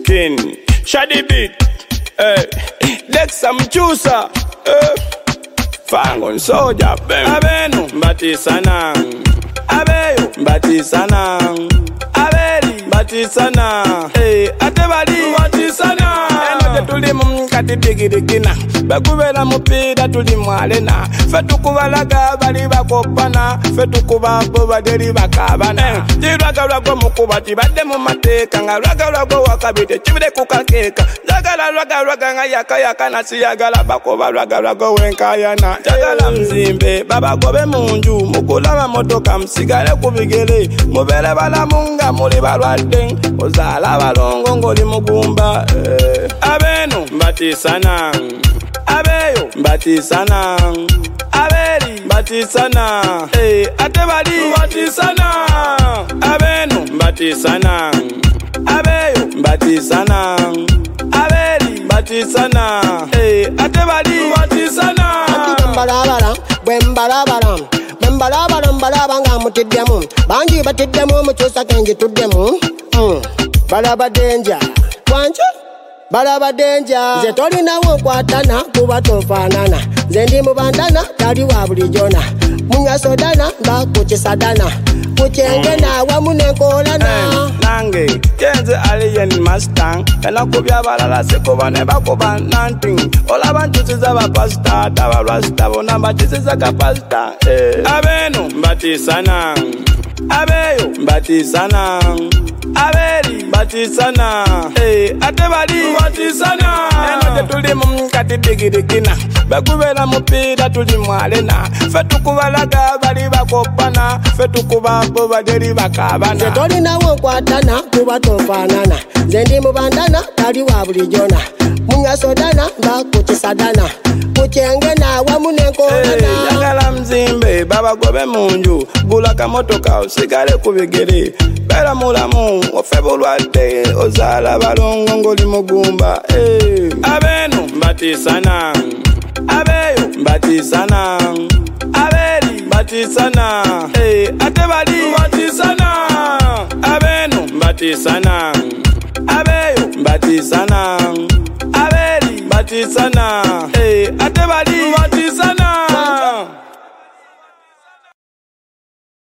King, Shady Beat, Dex some Chusa, Fangon Soldier, Abenu, Batisana, Abeyo, Batisana, Abeli, Batisana, Atebali, Batisana, Tulim Kati Bigina, Bakuvela Mupida Tulimwalena, Fetukuvalaga, Baliba Kopana, Fetukuba, Bova Deriva Cabana, Jiraka Mukubati, Bademumate, Kangaraga Wakabit, Chivde Kuka Cake, Raga Yakana, Siagala Bakova Raga Wenkayana, Jagalam Zimbe, Baba Gobe Munju, Mukula Motokam, Sigara Kubigele, Mubela Balamunga, Moliba Rading, Ozala Balongo, Limugumba, Abenu, Batisana, Abeyo, Batisana, Abeli, Batisana, Atebali, Batisana, Abenu, Batisana, Abeyo, Batisana, Abeli, Batisana, Atebali, Batisana. Bembalabanga mutiddemu bangi batiddemu mukyusa kenji tuddemu balaba denja wancho balaba denja nze tolinawo nkwatana kuba tofaanana nze ndi mubandana tali wa bulijona munywa sodana nga kukisadana kukyenge naawamu nenkolana nange kenze alien mustang enakubya abalala sikuba ne bakuba nanting olaba ntusiza bapasita tabalwasita bona mbakisiza kapasita abenu mbatisana abeyo mbatisana Abeli, Batisana, Atebali, Batisana, eno tetulimu Kati Bigina, Bakuvela Mupida Tulimwalena, Fetukuvalaga Baliba Kopana, Fetukuba Bova Deriva Cabana. Zetolina Wokwatana, Kuba Tofanana, Zendi Mubandana, Tali wa bulijona, Munya Sodana, Bakuchisadana, Kuchenge naawamu nenkolana. Jagala Mzimbe, Baba Gobe Munju, Gulaka Motoka, Sigare Kubigiri, Bela Mulamu, Ofebolwate, Ozala Balongo Limugumba, Abenu, Batisana, Abeyo, Batisana, Abeli, Batisana, Atebali, Batisana, Abenu, Batisana, Abeyo, Batisana, Abeli, Batisana, Atebali, Batisana.